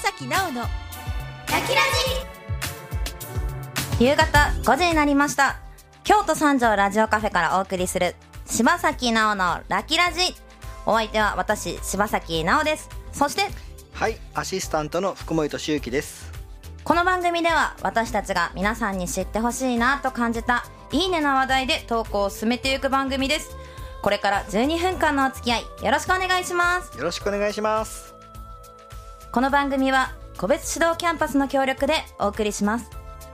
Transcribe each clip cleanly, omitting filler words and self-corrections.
崎直のラキラジ。夕方5時になりました。京都三条ラジオカフェからお送りする柴崎直のラキラジ。お相手は私柴崎直です。そしてはい、アシスタントの福本俊之です。 この番組では私たちが皆さんに知ってほしいなと感じたいいねな話題で投稿を進めていく番組です。これから12分間のお付き合いよろしくお願いします。 よろしくお願いします。 この番組は個別指導キャンパスの協力でお送りします。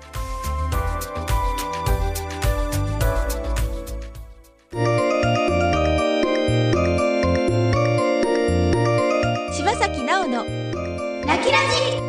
柴崎直のラキラジ。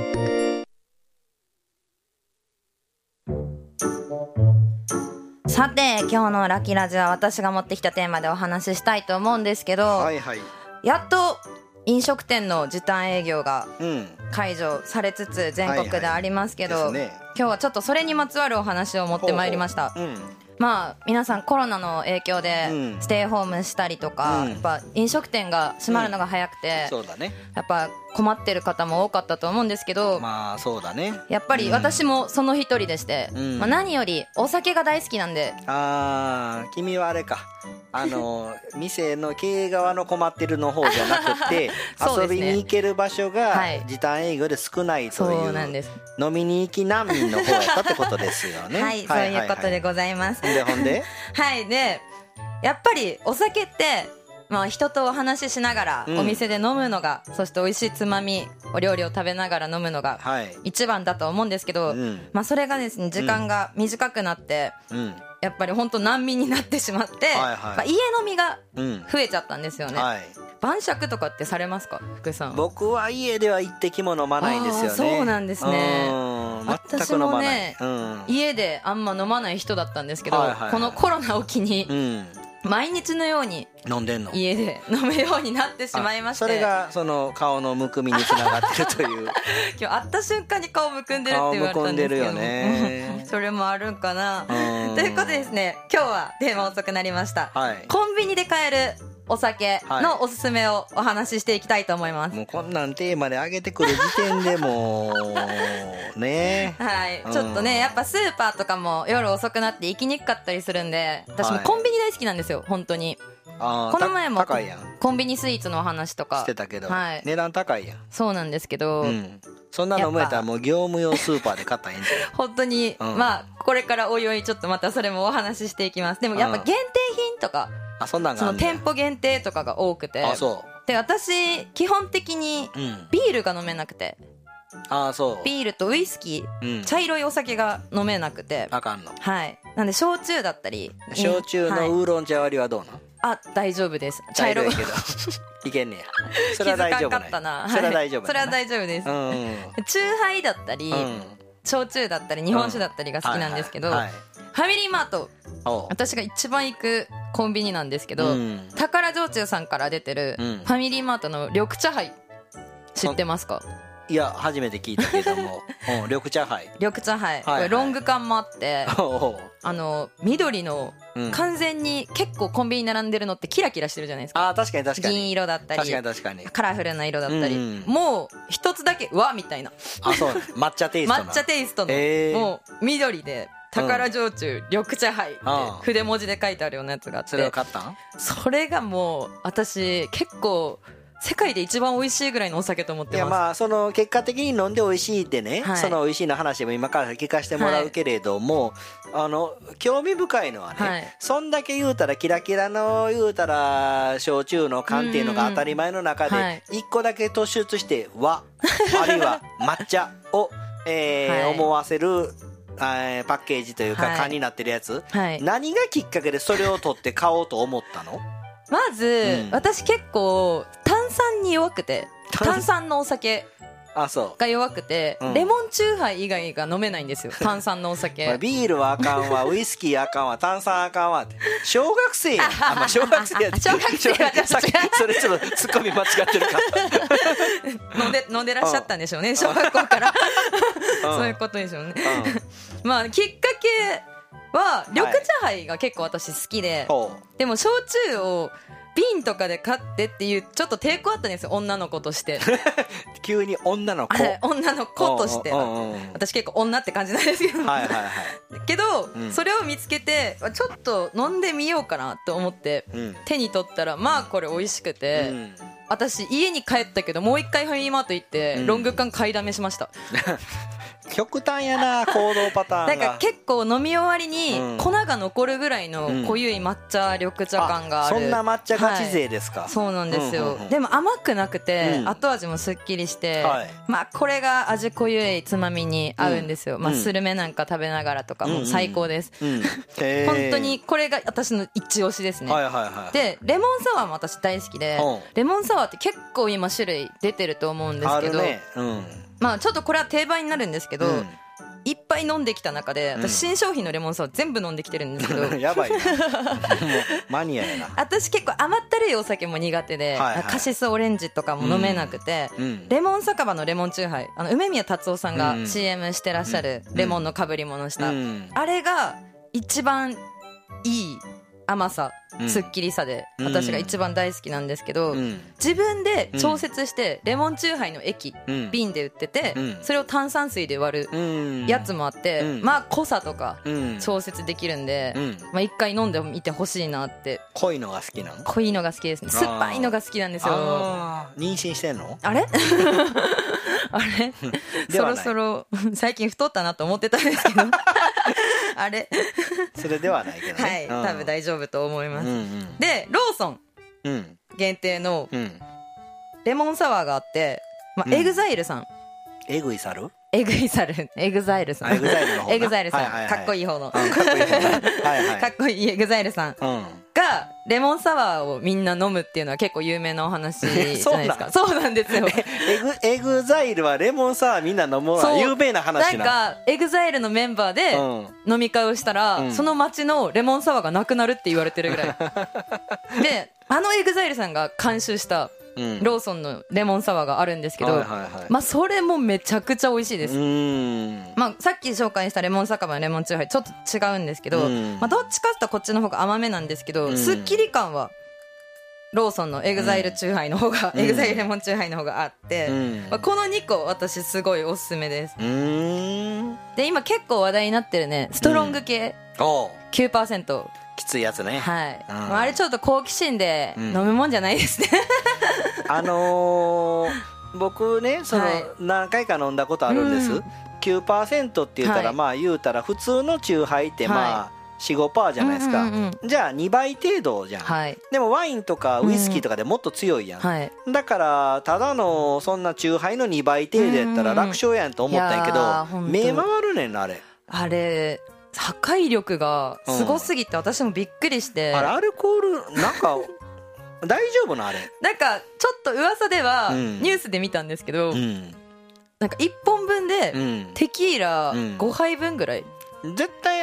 さて今日のラキラジは私が持ってきたテーマでお話ししたいと思うんですけど、 はいはい、 やっと飲食店の時短営業が解除されつつ全国でありますけど、 はいはいですね、 今日はちょっとそれにまつわるお話を持ってまいりました。まあ皆さんコロナの影響でステイホームしたりとか、やっぱ飲食店が閉まるのが早くて、 そうだね、 やっぱ困ってる方も多かったと思うんですけど、 まあそうだね、 やっぱり私もその一人でして、まあ、何よりお酒が大好きなんで。 君はあれか、店の経営側の困ってるの方じゃなくて遊びに行ける場所が時短営業で少ないという、 そうなんです、 飲みに行き難民の方やったってことですよね。 はい、そういうことでございます。 ほんではいでやっぱりお酒ってまあ、人とお話ししながらお店で飲むのが、そして美味しいつまみお料理を食べながら飲むのが一番だと思うんですけど、まあ、それがですね時間が短くなって、やっぱり本当難民になってしまって、まあ、家飲みが増えちゃったんですよね。晩酌とかってされますか、福さん？僕は家では一滴も飲まないんですよね。 そうなんですね。 私もね、 家であんま飲まない人だったんですけど、このコロナを機に、毎日のように飲んでんの、 家で飲むようになってしまいまして、 それがその顔のむくみにつながってるという今日会った瞬間に顔むくんでるって言われたんですけど、顔むくんでるよねそれもあるんかなということでですね、今日はテーマ遅くなりました、コンビニで買えるお酒のおすすめをお話ししていきたいと思います。 もうこんなんテーマで上げてくる時点でもうねはい、ちょっとねやっぱスーパーとかも夜遅くなって行きにくかったりするんで、私もコンビニ大好きなんですよ本当に。この前もコンビニスイーツのお話とかしてたけど、値段高いやん。 そうなんですけど、 そんなの思えたらもう業務用スーパーで買ったらいいんじゃない本当に、まあこれからおいおいちょっとまたそれもお話ししていきます。でもやっぱ限定品とか、その店舗限定とかが多くて、で私基本的にビールが飲めなくて、ビールとウイスキー、茶色いお酒が飲めなくて、 あかんの。 はい、なんで焼酎だったり、 焼酎のウーロン茶割りはどうなん？ 大丈夫です。 茶色いけどいけんねや。それは大丈夫ね。それは大丈夫。 それは大丈夫です。酎ハイだったり、焼酎だったり日本酒だったりが好きなんですけど、ファミリーマート、私が一番行くコンビニなんですけど、宝焼酎さんから出てるファミリーマートの緑茶杯知ってますか？ いや初めて聞いたけども緑茶杯、 緑茶杯、これロング缶もあって緑の完全に結構コンビニ並んでるのってキラキラしてるじゃないですか。 確かに確かに、 銀色だったり確かにカラフルな色だったり、もう一つだけうわみたいな、 そう抹茶テイストのもう緑で宝焼酎緑茶杯って筆文字で書いてあるようなやつがあって、 それを買ったん？ それがもう私結構世界で一番美味しいぐらいのお酒と思ってます。 いやまあその結果的に飲んで美味しいってね、その美味しいの話も今から聞かせてもらうけれども、興味深いのはね、そんだけ言うたらキラキラの言うたら焼酎の缶っていうのが当たり前の中で一個だけ突出して和あるいは抹茶を思わせるパッケージというか缶になってるやつ、何がきっかけでそれを取って買おうと思ったの？ まず、私結構炭酸に弱くて、炭酸のお酒が弱くて、レモンチューハイ以外が飲めないんですよ、炭酸のお酒ビールはあかんわ、ウイスキーあかんわ、炭酸あかんわって。小学生やん。小学生やって小学生はさっきそれちょっとツッコミ間違ってるか飲んでらっしゃったんでしょうね、小学校からそういうことでしょうねまあきっかけは緑茶杯が結構私好きで、でも焼酎を瓶とかで買ってっていうちょっと抵抗あったんですよ、女の子として急に女の子女の子として私結構女って感じなんですけどけど、それを見つけてちょっと飲んでみようかなと思って手に取ったら、まあこれ美味しくて、私家に帰ったけどもう一回ファミリーマート行ってロング缶買いだめしました極端やな行動パターンが。 なんか結構飲み終わりに粉が残るぐらいの濃ゆい抹茶緑茶感がある、 そんな抹茶ガチ勢ですか。 そうなんですよ、でも甘くなくて後味もすっきりして、まあこれが味濃ゆいつまみに合うんですよ、まあスルメなんか食べながらとかも最高です、本当にこれが私の一押しですね。でレモンサワーも私大好きで、レモンサワーって結構今種類出てると思うんですけど、まあちょっとこれは定番になるんですけど、いっぱい飲んできた中で私新商品のレモンサワー全部飲んできてるんですけどやばいなマニアやな。 私結構甘ったるいお酒も苦手で、カシスオレンジとかも飲めなくて、レモン酒場のレモンチューハイ、梅宮達夫さんが CM してらっしゃるレモンのかぶり物した、あれが一番いい甘さ、すっきりさで私が一番大好きなんですけど、自分で調節してレモンチューハイの液、瓶で売ってて、それを炭酸水で割るやつもあって、まあ濃さとか調節できるんで、まあ一回飲んでみてほしいなって。 濃いのが好きなの？ 濃いのが好きですね。酸っぱいのが好きなんですよ。 妊娠してんの？ あれあれそろそろ最近太ったなと思ってたんですけどあれそれではないけどね、 はい、多分大丈夫と思います、でローソン限定のレモンサワーがあって、まあエグザイルさん、 エグイサルエグザイルさん、エグザイルさん、かっこいい方のかっこいいエグザイルさんがレモンサワーをみんな飲むっていうのは結構有名なお話じゃないですか。そうなんですよ。 エグザイルはレモンサワーみんな飲むのは有名な話な。 なんかエグザイルのメンバーで飲み会をしたら、その街のレモンサワーがなくなるって言われてるぐらいで、エグザイルさんが監修したローソンのレモンサワーがあるんですけど、まあそれもめちゃくちゃ美味しいです。まあさっき紹介したレモン酒場のレモンチューハイちょっと違うんですけど、まあどっちかっていうとこっちの方が甘めなんですけど、すっきり感はローソンのエグザイルチューハイの方が、エグザイルレモンチューハイの方があって、まあこの2個私すごいおすすめです。で今結構話題になってるね、ストロング系 9% きついやつね。 はい、あれちょっと好奇心で飲むもんじゃないですね、 僕ね何回か飲んだことあるんです、9% って言ったら、まあ言うたら普通のチューハイってまあ 4,5% じゃないですか、じゃあ2倍程度じゃん、でもワインとかウイスキーとかでもっと強いやん、だからただのそんなチューハイの2倍程度やったら楽勝やんと思ったんやけど、目回るねんなあれ破壊力がすごすぎて私もびっくりして、 あれアルコールなんか大丈夫なあれなんかちょっと噂ではニュースで見たんですけど、なんか1本分でテキーラ5杯分ぐらい絶対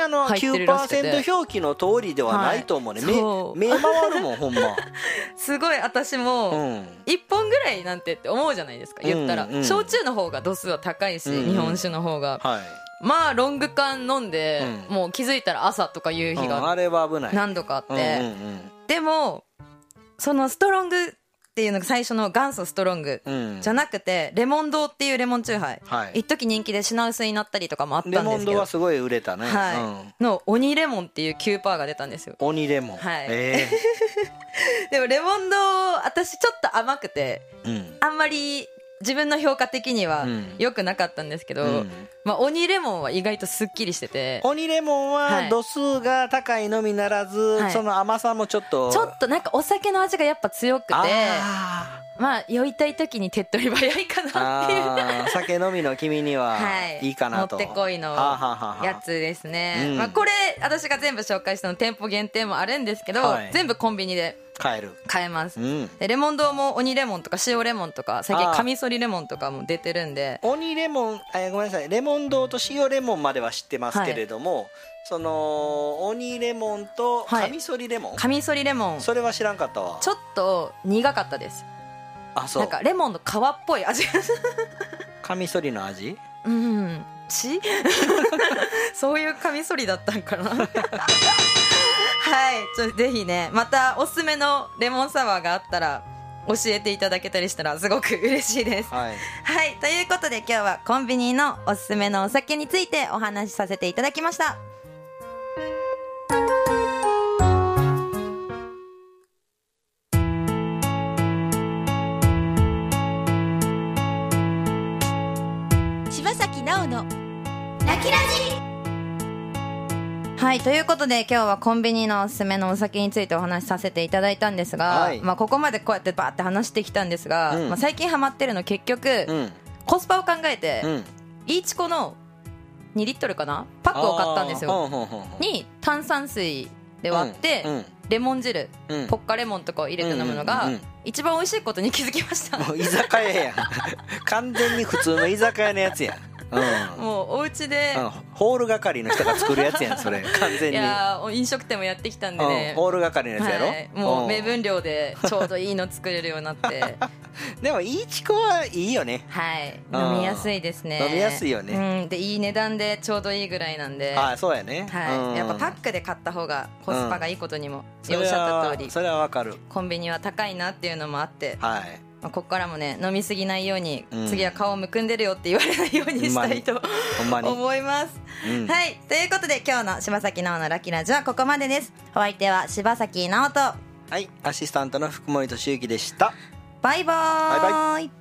9% 表記の通りではないと思うね、目回るもんほんますごい私も1本ぐらいなんてって思うじゃないですか、言ったら焼酎の方が度数は高いし、日本酒の方が、まあロング缶飲んで、もう気づいたら朝とかいう日が何度かあって、でもそのストロングっていうのが最初の元祖ストロングじゃなくて、レモン堂っていうレモンチューハイ、一時人気で品薄になったりとかもあったんですけど、レモン堂はすごい売れたね、 の鬼レモンっていう 9% が出たんですよ。 鬼レモン、 でもレモン堂私ちょっと甘くて、あんまり自分の評価的には良くなかったんですけど、まあ鬼レモンは意外とすっきりしてて、 鬼レモンは度数が高いのみならず、その甘さもちょっとなんかお酒の味がやっぱ強くて、まあ酔いたい時に手っ取り早いかなっていう、 酒飲みの君にはいいかなと、 もってこいのやつですね。まあこれ私が全部紹介したの店舗限定もあるんですけど、全部コンビニで買えます、でレモン堂も鬼レモンとか塩レモンとか最近カミソリレモンとかも出てるんで、 鬼レモンごめんなさい、レモン堂と塩レモンまでは知ってますけれども、その鬼レモンとカミソリレモン、 カミソリレモンそれは知らんかったわ。 ちょっと苦かったです。 そうなんかレモンの皮っぽい味カミソリの味そういうカミソリだったんかなぜひねまたおすすめのレモンサワーがあったら教えていただけたりしたらすごく嬉しいです。はい、ということで今日はコンビニのおすすめのお酒についてお話しさせていただきました。 柴咲奈緒のラキラジ。 ということで今日はコンビニのおすすめのお酒についてお話しさせていただいたんですが、ここまでこうやってバーって話してきたんですが、最近ハマってるの結局、コスパを考えて、イーチコの2リットルかなパックを買ったんですよ。に炭酸水で割って、レモン汁、ポッカレモンとかを入れて飲むのが一番美味しいことに気づきました。 もう居酒屋やん完全に普通の居酒屋のやつやん。 もうお家で、 ホール係の人が作るやつやんそれ完全に。いや飲食店もやってきたんでね、 ホール係のやつやろ、 もう目分量でちょうどいいの作れるようになってでもイーチコはいいよね。 飲みやすいですね。 飲みやすいよね、 でいい値段でちょうどいいぐらいなんで。 そうやね、 やっぱパックで買った方がコスパがいいことにもおっしゃった通り、 それはわかる。 コンビニは高いなっていうのもあって、ここからもね飲みすぎないように、次は顔むくんでるよって言われないようにしたいと思います。ということで今日の柴咲奈緒のラキラジはここまでです。お相手は柴咲奈緒と、 アシスタントの福森俊之でした。 バイバーイ。